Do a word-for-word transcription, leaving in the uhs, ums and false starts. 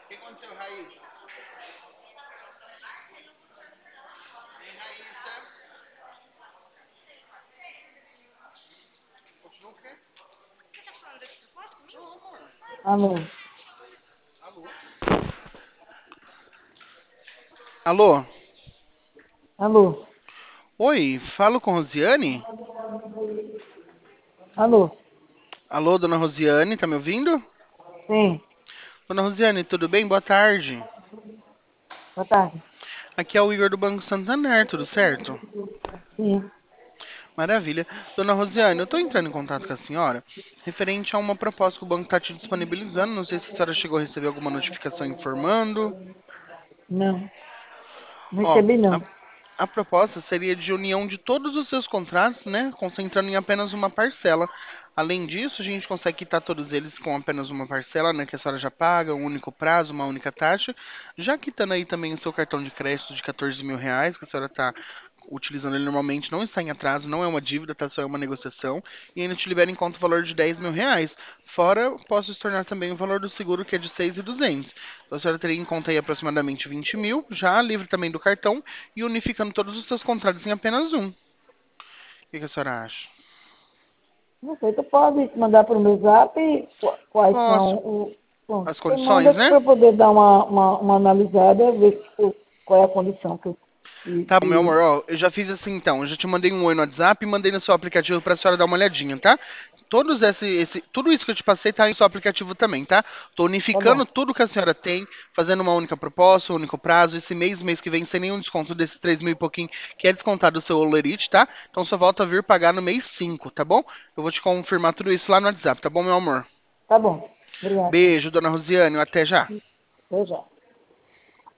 O que aconteceu, Raíssa? Hein, Raíssa? Continua o quê? Você tá falando desse propósito comigo? Não, amor. Alô? Alô? Alô? Alô? Oi, falo com Rosiane? Alô? Alô, dona Rosiane, tá me ouvindo? Sim, Dona Rosiane, tudo bem? Boa tarde. boa tarde. Aqui é o Igor do Banco Santander, tudo certo? Sim, Maravilha. Dona Rosiane, eu tô entrando em contato com a senhora referente a uma proposta que o banco está te disponibilizando. Não sei se a senhora chegou a receber alguma notificação informando. não, não Ó, recebi a, não. a proposta seria de união de todos os seus contratos, né? Concentrando em apenas uma parcela. Além disso, a gente consegue quitar todos eles com apenas uma parcela, né? Que a senhora já paga, um único prazo, uma única taxa. Já quitando aí também o seu cartão de crédito de quatorze mil reais, que a senhora está utilizando ele normalmente, não está em atraso, não é uma dívida, tá? Só é uma negociação. E ainda te libera em conta o valor de dez mil reais. Fora, posso se tornar também o valor do seguro, que é de seis mil e duzentos. Então a senhora teria em conta aí aproximadamente vinte mil, já livre também do cartão e unificando todos os seus contratos em apenas um. O que, que a senhora acha? Não sei, tu pode mandar para o meu zap qu- quais são Posso. o... Bom, As você manda condições, né? para eu poder dar uma, uma, uma analisada, ver se- qual é a condição que, que, Tá bom, meu que... amor, ó, eu já fiz assim então, eu já te mandei um oi no WhatsApp e mandei no seu aplicativo pra senhora dar uma olhadinha, tá? Todos esse, esse, tudo isso que eu te passei tá em seu aplicativo também, tá? Tô Tá bom, unificando tudo que a senhora tem, fazendo uma única proposta, um único prazo, esse mês, mês que vem, sem nenhum desconto desses três mil e pouquinho, que é descontado do seu Olerite, tá? Então só volta a vir pagar no mês cinco, tá bom? Eu vou te confirmar tudo isso lá no WhatsApp, tá bom, meu amor? tá bom. Obrigado. Beijo, dona Rosiane, até já. Até já.